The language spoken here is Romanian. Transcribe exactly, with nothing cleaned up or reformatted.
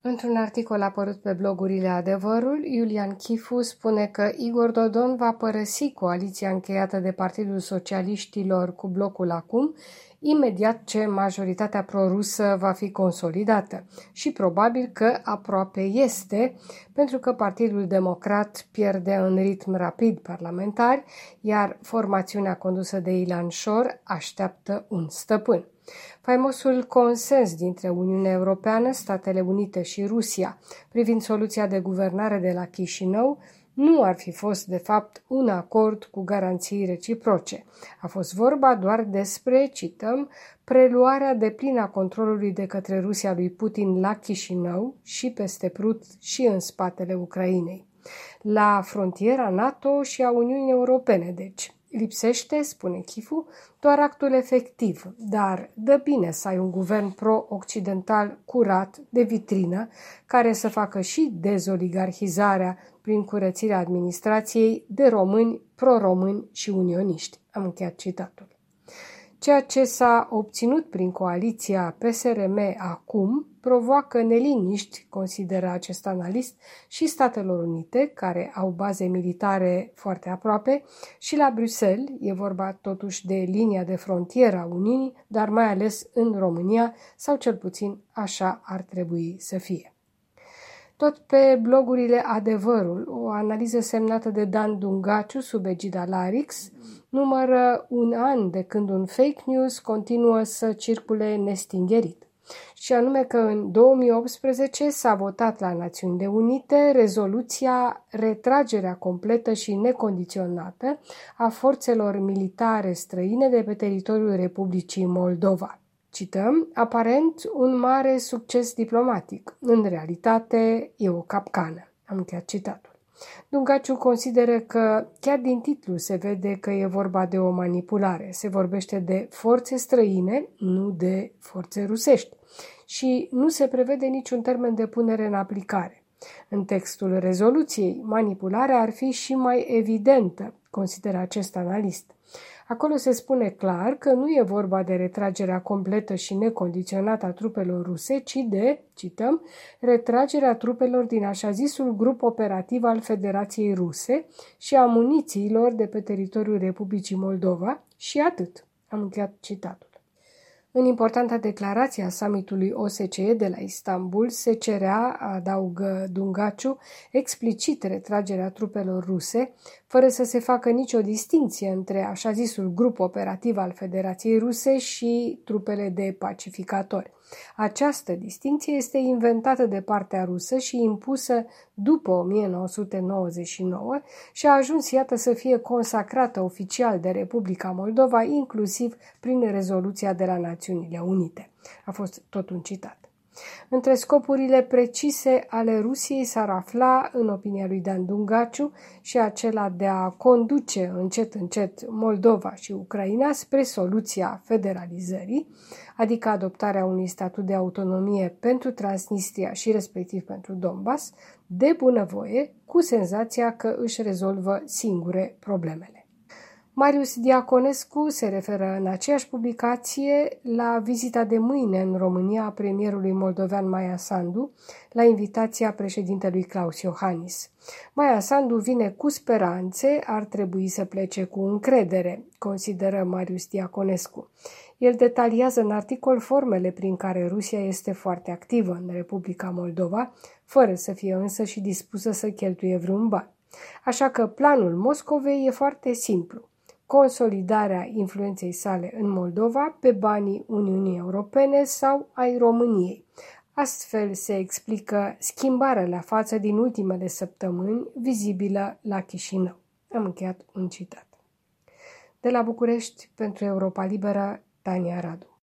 Într-un articol apărut pe blogurile Adevărul, Iulian Chifu spune că Igor Dodon va părăsi coaliția încheiată de Partidul Socialiștilor cu Blocul Acum, imediat ce majoritatea prorusă va fi consolidată. Și probabil că aproape este, pentru că Partidul Democrat pierde în ritm rapid parlamentari, iar formațiunea condusă de Ilan Șor așteaptă un stăpân. Faimosul consens dintre Uniunea Europeană, Statele Unite și Rusia privind soluția de guvernare de la Chișinău nu ar fi fost, de fapt, un acord cu garanții reciproce. A fost vorba doar despre, cităm, preluarea deplină a controlului de către Rusia lui Putin la Chișinău și peste Prut și în spatele Ucrainei, la frontiera NATO și a Uniunii Europene, deci. Lipsește, spune Chifu, doar actul efectiv, dar dă bine să ai un guvern pro-occidental curat, de vitrină, care să facă și dezoligarhizarea prin curățirea administrației de români, pro-români și unioniști. Am încheiat citatul. Ceea ce s-a obținut prin coaliția P S R M acum provoacă neliniști, consideră acest analist, și Statelor Unite, care au baze militare foarte aproape, și la Bruxelles, e vorba totuși de linia de frontieră a Uniunii, dar mai ales în România, sau cel puțin așa ar trebui să fie. Tot pe blogurile Adevărul, o analiză semnată de Dan Dungaciu sub egida Larix numără un an de când un fake news continuă să circule nestingerit. Și anume că în două mii optsprezece s-a votat la Națiunile Unite rezoluția retragerea completă și necondiționată a forțelor militare străine de pe teritoriul Republicii Moldova. Cităm, aparent un mare succes diplomatic. În realitate e o capcană. Am încheiat citatul. Dungaciu consideră că chiar din titlu se vede că e vorba de o manipulare. Se vorbește de forțe străine, nu de forțe rusești. Și nu se prevede niciun termen de punere în aplicare. În textul rezoluției, manipularea ar fi și mai evidentă, consideră acest analist. Acolo se spune clar că nu e vorba de retragerea completă și necondiționată a trupelor ruse, ci de, cităm, retragerea trupelor din așa zisul grup operativ al Federației Ruse și a munițiilor de pe teritoriul Republicii Moldova și atât. Am încheiat citatul. În importanta declarație a summitului O S C E de la Istanbul se cerea, adaugă Dungaciu, explicit retragerea trupelor ruse, fără să se facă nicio distinție între așa zisul grup operativ al Federației Ruse și trupele de pacificatori. Această distinție este inventată de partea rusă și impusă după o mie nouă sute nouăzeci și nouă și a ajuns, iată, să fie consacrată oficial de Republica Moldova, inclusiv prin rezoluția de la Națiunile Unite. A fost tot un citat. Între scopurile precise ale Rusiei s-ar afla, în opinia lui Dan Dungaciu, și acela de a conduce încet încet Moldova și Ucraina spre soluția federalizării, adică adoptarea unui statut de autonomie pentru Transnistria și respectiv pentru Donbass, de bunăvoie, cu senzația că își rezolvă singure problemele. Marius Diaconescu se referă în aceeași publicație la vizita de mâine în România a premierului moldovean Maia Sandu, la invitația președintelui Klaus Iohannis. Maia Sandu vine cu speranțe, ar trebui să plece cu încredere, consideră Marius Diaconescu. El detaliază în articol formele prin care Rusia este foarte activă în Republica Moldova, fără să fie însă și dispusă să cheltuie vreun ban. Așa că planul Moscovei e foarte simplu. Consolidarea influenței sale în Moldova pe banii Uniunii Europene sau ai României. Astfel se explică schimbarea la față din ultimele săptămâni vizibilă la Chișinău. Am încheiat un citat. De la București, pentru Europa Liberă, Tania Radu.